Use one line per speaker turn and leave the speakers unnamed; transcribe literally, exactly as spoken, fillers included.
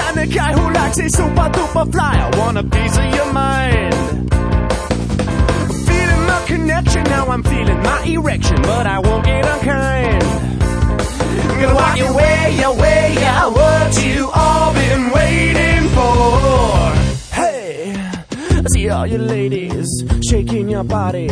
kind of guy who likes a super duper fly. I want a piece of your mind. Feeling my connection, now I'm feeling my erection, but I won't get unkind. Gonna walk your way, your way, yeah, what you all been waiting for. Hey, I see all you ladies shaking your body.